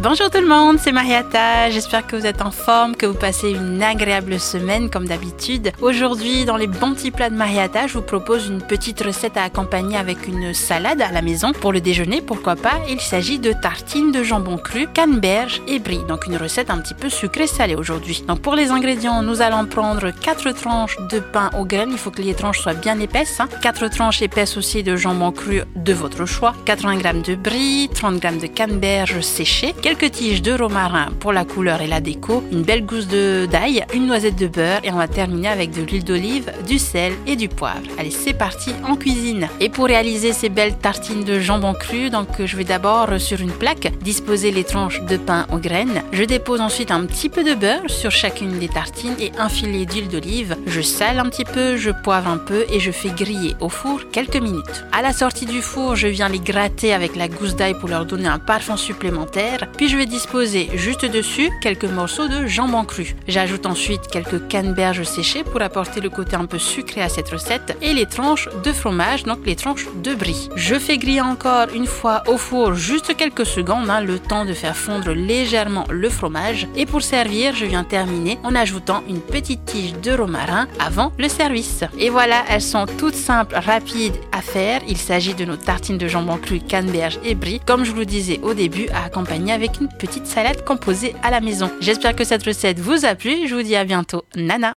Bonjour tout le monde, c'est Mariata, j'espère que vous êtes en forme, que vous passez une agréable semaine comme d'habitude. Aujourd'hui, dans les bons petits plats de Mariata, je vous propose une petite recette à accompagner avec une salade à la maison. Pour le déjeuner, pourquoi pas, il s'agit de tartines de jambon cru, canneberge et brie. Donc une recette un petit peu sucrée-salée aujourd'hui. Donc pour les ingrédients, nous allons prendre 4 tranches de pain aux graines, il faut que les tranches soient bien épaisses. 4 tranches épaisses aussi de jambon cru de votre choix, 80 g de brie, 30 g de canneberge séchée, quelques tiges de romarin pour la couleur et la déco, une belle gousse d'ail, une noisette de beurre et on va terminer avec de l'huile d'olive, du sel et du poivre. Allez, c'est parti en cuisine. Et pour réaliser ces belles tartines de jambon cru, donc je vais d'abord sur une plaque disposer les tranches de pain aux graines. Je dépose ensuite un petit peu de beurre sur chacune des tartines et un filet d'huile d'olive. Je sale un petit peu, je poivre un peu et je fais griller au four quelques minutes. À la sortie du four, je viens les gratter avec la gousse d'ail pour leur donner un parfum supplémentaire. Puis je vais disposer juste dessus quelques morceaux de jambon cru. J'ajoute ensuite quelques canneberges séchées pour apporter le côté un peu sucré à cette recette et les tranches de fromage, donc les tranches de brie. Je fais griller encore une fois au four juste quelques secondes, le temps de faire fondre légèrement le fromage. Et pour servir, je viens terminer en ajoutant une petite tige de romarin avant le service. Et voilà, elles sont toutes simples, rapides à faire. Il s'agit de nos tartines de jambon cru, canneberge et brie, comme je vous le disais au début, à accompagner avec une petite salade composée à la maison. J'espère que cette recette vous a plu. Je vous dis à bientôt. Nana!